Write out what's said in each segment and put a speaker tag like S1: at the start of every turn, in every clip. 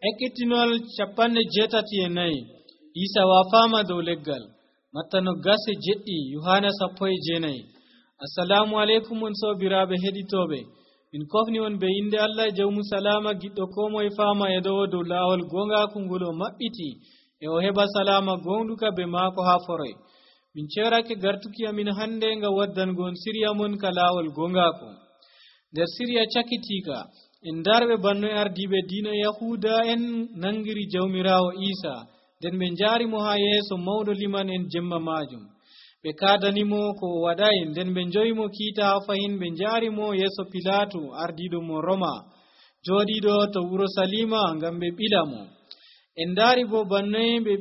S1: ekkitinol capanɗe jeetati e nayi isa wafama dow leggal matta no gase jeɗɗi yohana 19. assalamu aleykum on sobiraɓe heɗitoɓe min kofni on be inde allah jawmu salama giɗɗo ko moye fama e dow lawol gongaku ngol o maɓɓiti e o heɓa salama gonɗuka be maako ha foroy min cerake gartuki amin hande nga waddangon siriya mon ka lawol gongaku nder siriya cakitika en darɓe banno e ardiɓe diina yahuda en nangiri jawmirawo isa nden ɓe jarimo ha yeeso mawɗo liman en jemma majum ɓe kadanimo ko o waɗay nden ɓe joyimo kiita ha fahin ɓe jarimo yeeso pilatu ardiɗo mo roma joɗiɗo to wuro salima ngam ɓe ɓilamo en dari bo bannoye ɓe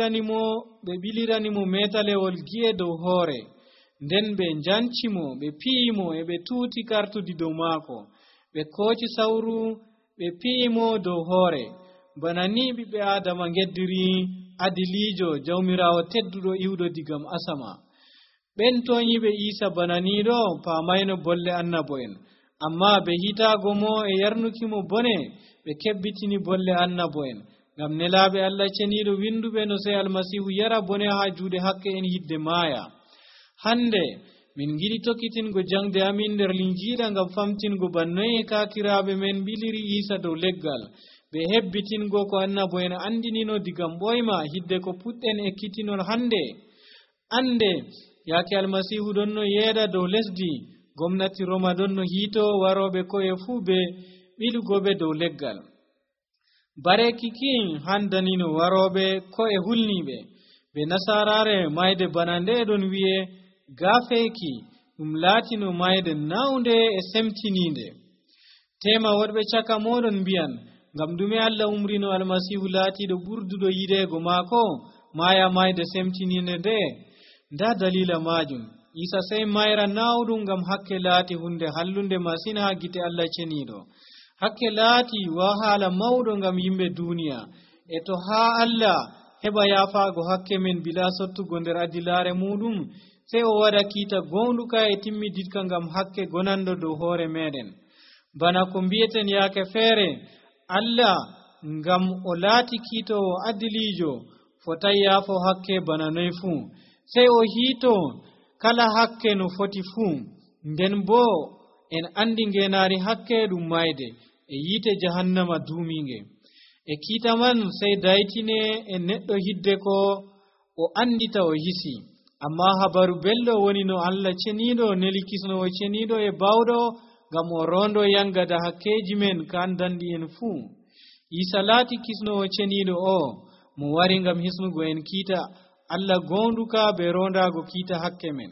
S1: ɓiliranimo metalewol gi'e dow hoore nden ɓe jancimo ɓe piyimo e ɓe tuuti kartudi dow maako ɓe kooci sawru ɓe piyimo dow hoore bana ni ɓiɓɓe adama geddiri adilijo jawmirawo tedduɗo iwɗo digam asama ɓen toñiɓe isa bana ni ɗo pamayno bolle annabo en amma ɓe hitago mo e yarnukimo bone ɓe kebbitini bolle annabo en ngam nelaɓe allah ceniɗo winduɓe no sey almasihu yara bone ha juuɗe hakke en hidde maaya hande min giɗi tokkitingo jangde amin nder linjiɗa ngam famtingo bannoye kakiraɓe men biliri isa dow leggal ɓe hebbitingo ko annabo en andinino digam ɓoyma hidde ko puɗɗen ekkitinol hande ande yake almasihu ɗon no yeeɗa dow lesdi gomnati roma ɗon no hiito waroɓe koye fuu ɓe ɓilugoɓe dow leggal bare kiki handanino waroɓe ko'e hulniɓe ɓe nasarare mayde bana nde ɗon wi'e gafeki ɗum laatino mayde nawnde e semtininde tema woɗɓe caka moɗon mbiyan ngam ɗume allah umrino almasihu laatiɗo ɓurduɗo yiɗego maako maya mayde semtininde nde nda dalila majum isa sey mayra nawɗum ngam hakke laati hunde hallunde masin ha gite allah ceniɗo hakke laati wa haala mawɗo ngam yimɓe duniya e to ha allah heɓa yafago hakke men bila sottugo nder adilare muɗum sey o waɗa kiita gonɗuka e timmiditka ngam hakke gonanɗo dow hoore meɗen bana ko mbiyeten yaake feere allah ngam o laati kiitowo adilijo fotay yaafo hakke bana noy fuu sey o hiito kala hakke no foti fuu nden bo en andi ngenari hakke ɗum mayde e yiite jahannama duuminge e kiita man sey daytine e neɗɗo hidde ko o andita o hisi amma habaru belɗo woni no allah ceniɗo neli kisnowo ceniɗo e bawɗo ngam o rondo yangada hakkeji men kandanɗi en fuu isa laati kisnowo ceniɗo o mo wari ngam hisnugo en kiita allah gonɗuka be rondago kiita hakke men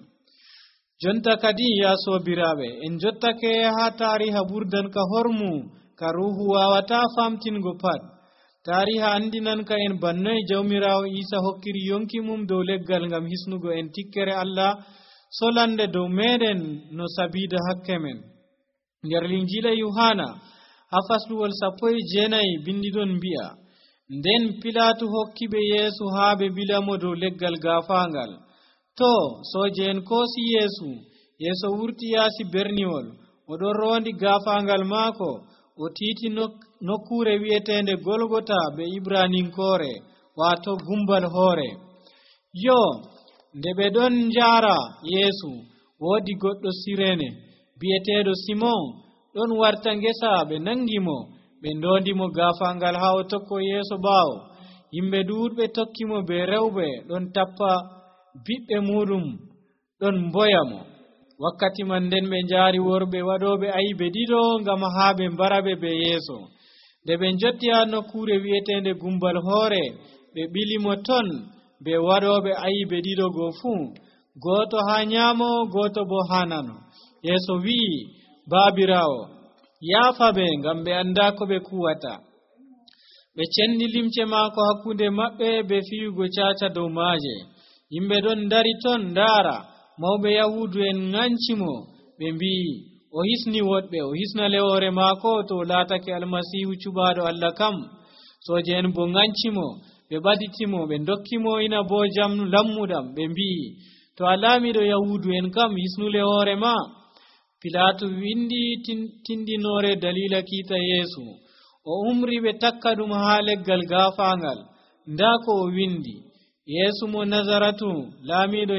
S1: jonta kadi ya sobiraɓe en jottake ha tariha ɓurdan ka hormu ka ruhu wawata famtingo pat tariha andinan ka en bannoye jawmirawo isa hokkiri yonki mum dow leggal ngam hisnugo en tikkere allah solande dow meɗen no sabida hakke men nder linjila yohana ha fasluwol 19 bindiɗon mbi'a nden pilatu hokkiɓe yeesu haa ɓe bilamo dow leggal gafangal to soje en koosi yeeso wurti yaasi berniwol oɗon rondi gafangal maako o tiiti nokkure wi'etende golgota be ibraninkore wato gumbal hoore yo nde ɓe ɗon njara yeesu woodi goɗɗo sirene bi'eteɗo simon ɗon warta ngesa ɓe nangimo ɓe ndondimo gafangal ha o tokko yeeso ɓaawo yimɓe ɗuuɗɓe tokkimo be rewɓe ɗon tappa biɓɓe muɗum ɗon mboyamo wakkati man nden ɓe njaari worɓe waɗoɓe ayibe ɗiɗo ngam haa ɓe mbaraɓe be yeeso nde ɓe jotti ha nokkure wi'etende gumbal hoore ɓe ɓilimo ton be waɗoɓe ayibe ɗiɗo go fuu gooto ha nyaamo gooto bo ha nano yeeso wi'i baabirawo yaafa ɓe ngam ɓe anda ko ɓe kuwata ɓe cenni limce maako hakkunde maɓɓe be fiyugo caca dow maaje yimɓe ɗon dari ton ndaara mawɓe yahudu en ŋancimo ɓe mbi'i o hisni woɗɓe o hisna lewore maako to laatake almasihu cuɓaaɗo allah kam soje en bo ŋancimo ɓe ɓaditimo ɓe dokkimo ina bo jam lammuɗam ɓe mbi'i to a laamiɗo yahudu en kam hisnule hoore ma pilatu windi tindinore dalila kiita yeesu o o umri ɓe takka ɗum haa leggal gaafaangal nda ko o windi yeesu mo nazaratu laamiiɗo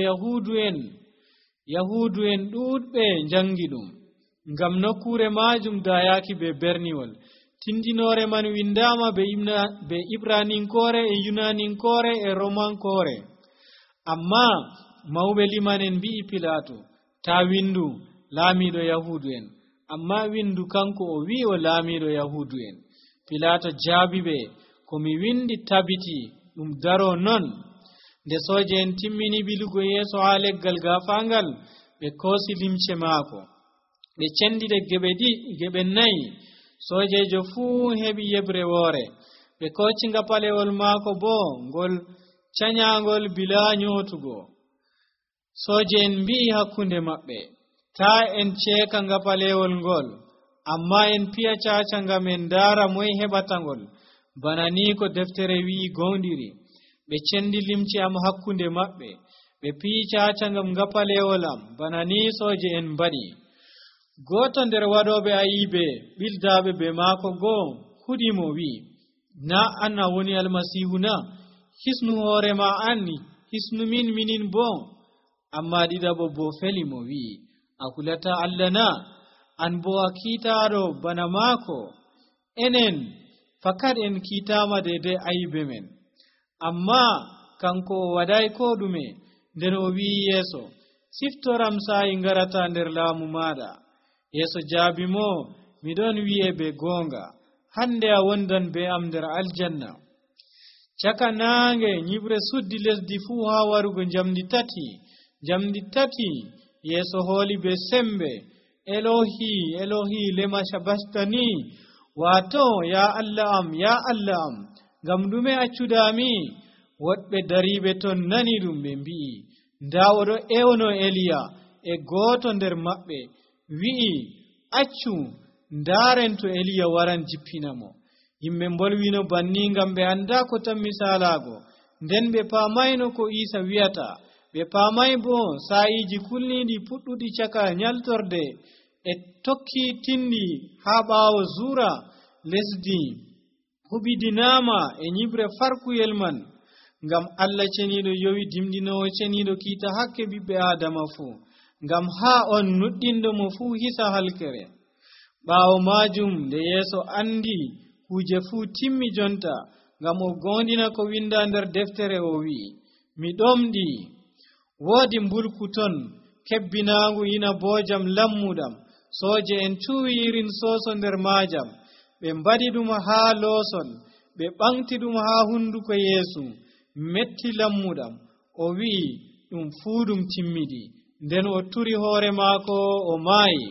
S1: yahudu en ɗuuɗɓe njangi ɗum ngam nokkuure maajum dayaaki be berniwol tindinoore man windaama be ibraninkoore e yunaninkoore e romankoore amma mawɓe limanen mbi'i pilatu ta windu laamiiɗo yahudu en amma windu kanko o wi'i o laamiiɗo yahudu en pilato jaabi ɓe ko mi windi tabiti ɗum daro non nde sooje en timmini bilugo yeeso haa leggal gaafaangal ɓe koosi limce maako ɓe cendide geɓe nayi soojejo fuu heɓi yebre woore ɓe kooci ngapalewol maako boo ngol cañaangol bilaa nyootugo sooje en mbi'i hakkunde maɓɓe taa en ceeka ngapalewol ngol amma en piya caaca ngam en ndaara moye heɓata ngol bana ni ko deftere wi'i gowndiri ɓe cendi limce am hakkunde maɓɓe ɓe piyi caaca ngam ngapalewol am bana ni sooje en mbaɗi gooto nder waɗooɓe ayiɓe ɓildaaɓe be maako goo huɗimo wi'i na an a woni almasihu na hisnu hoore ma anni hisnu minin boo amma ɗiɗaɓo bo feli mo wi'i a hulata Allah na an bo a kiitaaɗo bana maako enen fakat en kiitaama deydey ayiɓe men amma kanko o waɗay ko ɗume nden o wi'i yeeso siftoram saayi ngarata nder laamu maaɗa yeeso jaabi mo miɗon wi'e be goonga hande a wondan be am nder aljanna caka naange nyiɓre suddi lesdi fuu haa warugo jamdi tati yeeso hooli be sembe elohi lema sabastani wato ya Allah am ngam ɗume accuɗami woɗɓe dariɓe ton nani ɗum ɓe mbi'i nda oɗo ewno Eliya e gooto nder maɓɓe wi'i accu ndaren to Eliya waran jippina mo yimɓe mbolwino banni ngam ɓe anda ko tan misalago nden ɓe paamayno ko Isa wi'ata ɓe paamay bo saayiji kulniɗi puɗɗuɗi caka nyaltorde e tokki tindi haa ɓaawo zuura lesdi hubidinama e nyibre farkuyel man ngam Allah ceniɗo yowi dimɗinowo ceniɗo kiita hakke ɓiɓɓe adama fuu ngam haa on nuɗɗinɗo mo fuu hisa halkere ɓaawo majum nde yeeso andi kuje fuu timmi jonta ngam o gondina ko winda nder deftere o wi'i mi ɗomɗi woodi mbulku ton kebbinaangu ina boojam lammuɗam sooje en cuwi irin soso nder maajam ɓe mbaɗi ɗum haa loosol ɓe ɓaŋti ɗum haa hunduko yeesu metti lammuɗam o wi'i ɗum fuu ɗum timmiɗi nden o turi hoore maako o maayi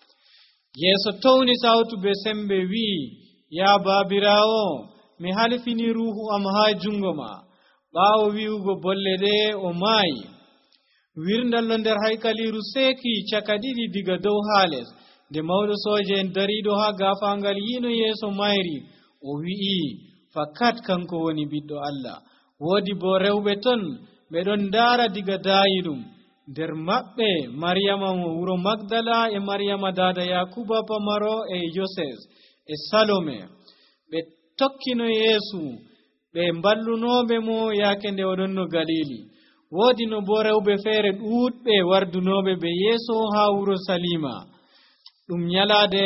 S1: yeeso towni sawtu be sembe wi'i ya baabiraawo mi halfini ruuhu am haa jungo ma ɓaawo wi'ugo bolle ɗe o maayi wirndallo nder haykaliru seeki caka ɗiɗi diga dow haa les nde mawɗo sooje en dariɗo haa gaafaangal yiino yeeso mayri o wi'i fakat kanko woni ɓiɗɗo Allah woodi bo rewɓe ton ɓe ɗon ndaara diga daayiɗum nder maɓɓe maryama mo wuro magdala e maryama dada yakuba pamaro e yoses e salome ɓe tokkino yeesu ɓe mballunoɓe mo yaake nde oɗon no galili woodi no bo rewɓe feere ɗuuɗɓe wardunoɓe ɓe yeeso haa wuro salima ɗum nyalaade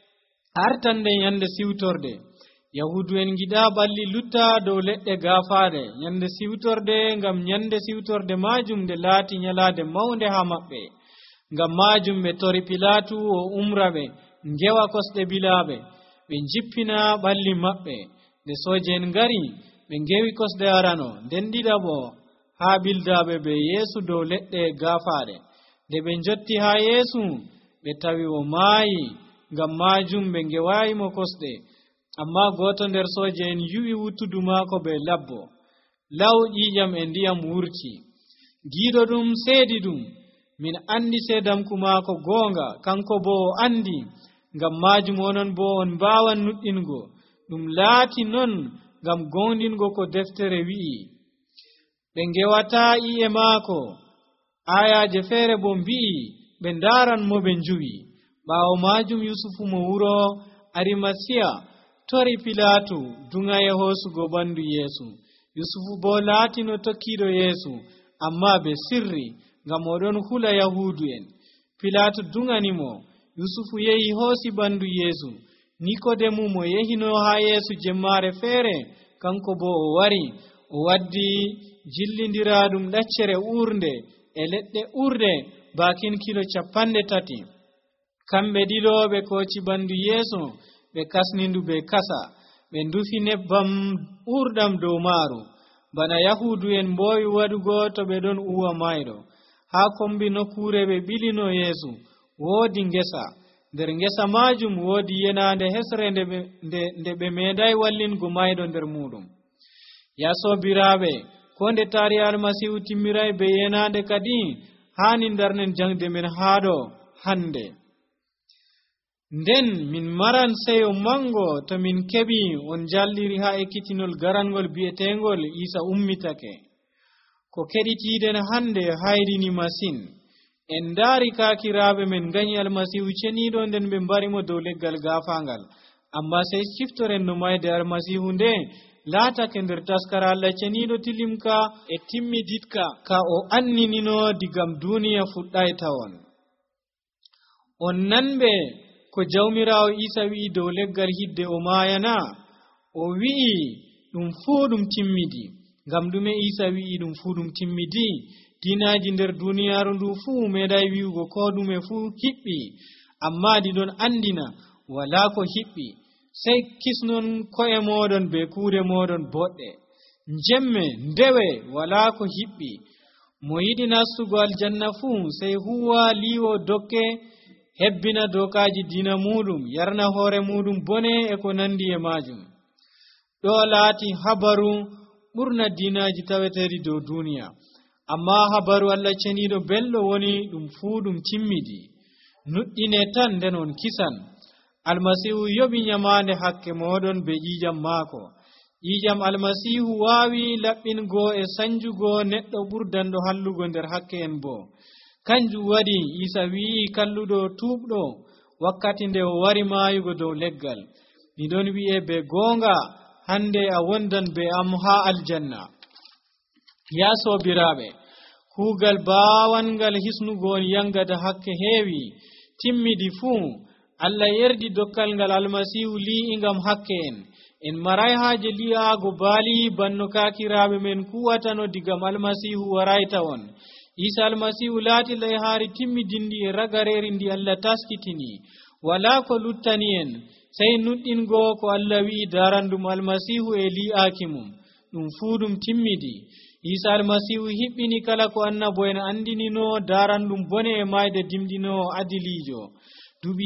S1: artande nyande siwtorde yahudu en giɗa ɓalli lutta dow leɗɗe gaafaade nyande siwtorde ngam nyande siwtorde majum nde laati nyalaade mawnde haa maɓɓe ngam majum ɓe tori pilatu o umra ɓe ngewa kosɗe bilaaɓe ɓe jippina ɓalli maɓɓe nde sooje en ngari ɓe ngewi kosɗe arano nden ɗiɗaɓo haa ɓildaaɓe ɓe yeesu dow leɗɗe gaafaade nde ɓe jotti haa yeesu ɓe tawi o maayi ngam majum ɓe ngewayimo kosɗe amma gooto nder sooje en yuwi wuttudu maako be labbo law ƴiƴam e ndiyam wurti giiɗo ɗum seedi ɗum min andi seedamku maako goonga kanko bo o andi ngam majum onon bo on mbaawan nuɗɗingo ɗum laati non ngam gondingo ko deftere wi'i ɓe ngewata iye maako ayaje feere bo mbi'i ɓe ndaran mo ɓe njuwi ɓaawo majum yusufu mo wuro arimasiya tori Pilatu dunga e hosugo bandu Yesu. Yusufu bo laatino tokkiɗo Yesu amma be sirri ngam oɗon hula Yahudu en. Pilatu dunganimo. Yusufu yehi hoosi bandu Yesu. Nikodemu mo yehino ha Yesu jemmare feere kanko bo o wari o waddi jillindiraɗum ɗaccere urde e leɗɗe urde bakin kilo 30. kamɓe ɗiɗo ɓe koci bandu Yesu ɓe kasnindu be kasa ɓe ndufi nebbam urdam dow maaru bana Yahudu en mbowi waɗugo to ɓe ɗon uwa mayɗo. Ha kombi nokkure ɓe ɓilino Yesu woodi ngesa. nder ngesa majum woodi yenande hesre nde ɓe meeday wallingo mayɗo nder muɗum. Ya sobiraɓe, ko nde tari almasihu timmiray be yenande kadi hani darnen jangde men haɗo hande. Nden min maran seyo mango to min keɓi on jalliri ha ekkitinol garangol bi'etengol Isa ummitake. Ko keɗitiɗen hande hayrini masin. En daari kakiraɓe men gañi almasihu ceniɗo nden ɓe mbarimo dow leggal gafangal, amma sey ciftoren no mayde almasihu nde laatake nder taskara Allah ceniɗo tilimka e timmiditka ka o anninino digam duniya fuɗɗay tawon. On nanɓe ko jawmirawo Isa wi'i dow leggal hidde o mayana, o wi'i ɗum fuu ɗum timmidi. Ngam ɗume Isa wi'i ɗum fuu ɗum timmidi? Dinaji nder duniyaru ndu fuu meeɗay wi'ugo ko ɗume fuu hiɓɓi, amma ɗiɗon andina wala ko hiɓɓi sey kisnon ko'e moɗon be kuuɗe moɗon boɗɗe. Jemme ndewe wala ko hiɓɓi. Mo yiɗi nastugo aljanna fuu sey huwa liwo dokke hebbina dokaji dina muɗum, yarna hoore muɗum bone e ko nandi e majum. Ɗo laati habaru ɓurna dinaji taweteɗi dow duniya, amma habaru Allah ceniɗo belɗo woni ɗum fuu ɗum timmidi. Nuɗɗine tan nden on kisan. Almasihu yoɓi nyamande hakke moɗon be ƴiƴam maako. Ƴiƴam almasihu waawi laɓɓingo e sanjugo neɗɗo ɓurdanɗo hallugo nder hakke en bo. Kanjum waɗi Isa wi'i kalluɗo tuubɗo wakkati nde o wari maayugo dow leggal, miɗon wi'e be goonga hande a wondan be am ha aljanna. Ya sobiraɓe, kuugal baawangal hisnugo on yangada hakke heewi timmidi fuu. Allah yerdi dokkal ngal almasihu li'i ngam hakke en maray haaje li'aago baali banno kakiraɓe men kuwatano digam almasihu warayta on. Isa almasihu laati layhaari timmidindi e ragareri ndi Allah taskitini. Wala ko luttani en sey nuɗɗingo ko Allah wi'i darandum almasihu e li'aaki mum. Ɗum fuu ɗum timmidi. Isa almasihu hiɓɓini kala ko annabo en andinino darandum bone e mayde dimɗinowo adilijo. Duuɓi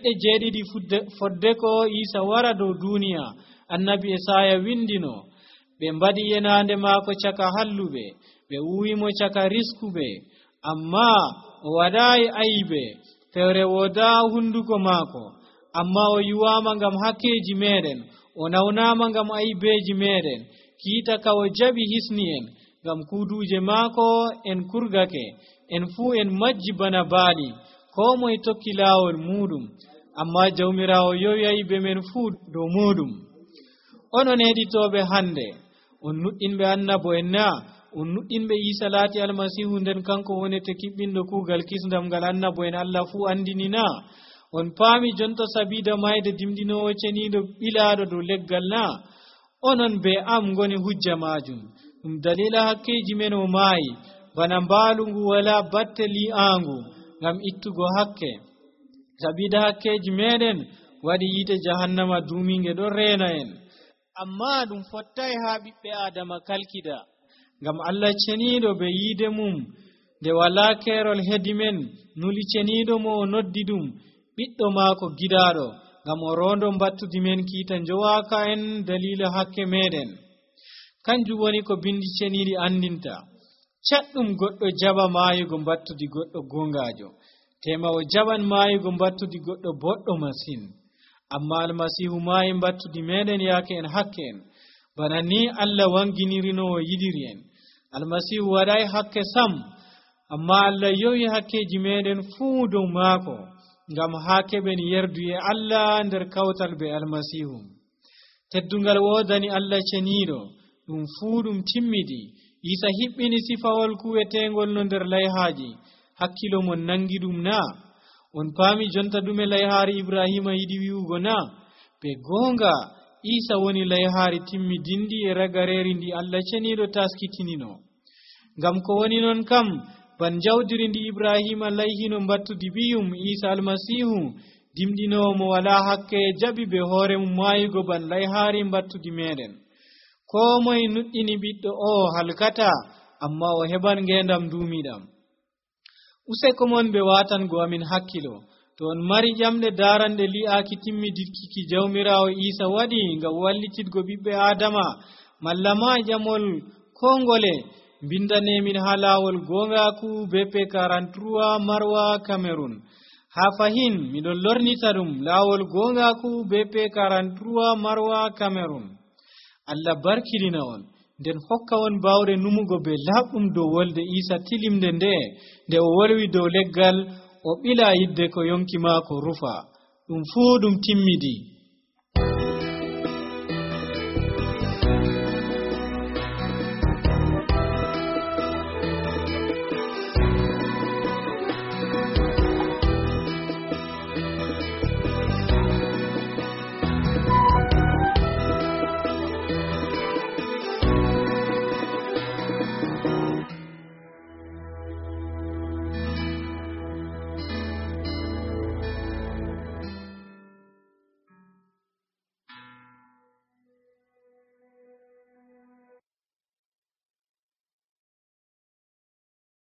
S1: 700 fodde ko Isa wara dow duniya, annabi Esaya windino. Ɓe mbaɗi yenande maako caka halluɓe, ɓe uwimo caka riskuɓe, amma o waɗayi ayibe. Fewre woda hunduko maako, amma o yuwama ngam hakkeji meɗen, o nawnama ngam ayibeji meɗen. Kiita ka o jaɓi hisni en, ngam kuduje maako en kurgake, en fuu en majji bana baali, ko moye tokki laawol muɗum, amma jawmirawo yowi ayibe men fuu dow muɗum. Onon heɗitoɓe hande, on nuɗɗinɓe annabo en na? On nuɗɗinɓe Isa laati almasihu nden kanko wonete kiɓɓinɗo kuugal kisdam ngal annabo en Allah fuu andini na? On paami jonta sabida mayde dimɗinowo ceniɗo ɓilaaɗo dow leggal na? Onon be am ngoni hujja majum. Ɗum dalila hakkeji men o maayi bana mbaalu ngu wala batte li'aangu ngam ittugo hakke. Sabida hakkeji meɗen waɗi yite jahannama duuminge ɗon reena en. Amma ɗum fottay ha ɓiɓɓe Adama kalkida, ngam Allah ceniɗo be yiide mum nde wala kerol hedi men nuli ceniɗo mo o noddi ɗum ɓiɗɗo maako giɗaɗo, ngam o rondo mbattudi men kiita njowaka en dalila hakke meɗen. Kanjum woni ko bindi ceniɗi andinta. Caɗɗum goɗɗo jaɓa maayugo mbattudi goɗɗo gongajo, tema o jaɓan maayugo mbattudi goɗɗo boɗɗo masin. Amma almasihu maayi mbattudi meɗen yaake en hakke en, bana ni Allah wanginirino o yiɗiri en. Almasihu waɗay hakke sam, amma Allah yowi hakkeji meɗen fuu dow maako, ngam ha keɓen yerdu e Allah nder kawtal be almasihu. teddungal wodani Allah ceniiɗo ɗum fuu ɗum timmidi. Isa hiɓɓini sifawol kuwetengol no nder layhaaji, hakkilo mon nangi ɗum na? On paami jonta ɗume layhaari Ibrahima yiɗi wi'ugo na? Be goonga Isa woni layhaari timmidindi e ragareeri ndi Allah ceniiɗo taskitinino. Ngam ko woni non kam ban jawdiri ndi Ibrahima layhino mbattudi biyum Isa almasihu dimɗinowo mo wala hakke jaɓi be hoore mum maayugo ban layhaari mbattudi meɗen. Ko moye nuɗɗini ɓiɗɗo o halkata, amma o heɓan ngendam duumiɗam. Useko mon ɓe watango amin hakkilo, to on mari ƴamɗe daranɗe li'aki timmidiki jawmirawo Isa waɗi ngam wallititgo ɓiɓɓe Adama, malla ma ƴamol kongole, bindanemin ha lawol gongaku BP 43 Marwa Cameroon. Ha fahin miɗon lornita ɗum lawol gongaku BP 43 Marwa Cameroon. Allah barkidina on, nden hokka on bawre numugo be laɓɗum dow wolde Isa tilimde nde o wolwi dow leggal o ɓila yidde ko yonki maako rufa. Ɗum fuu ɗum timmidi.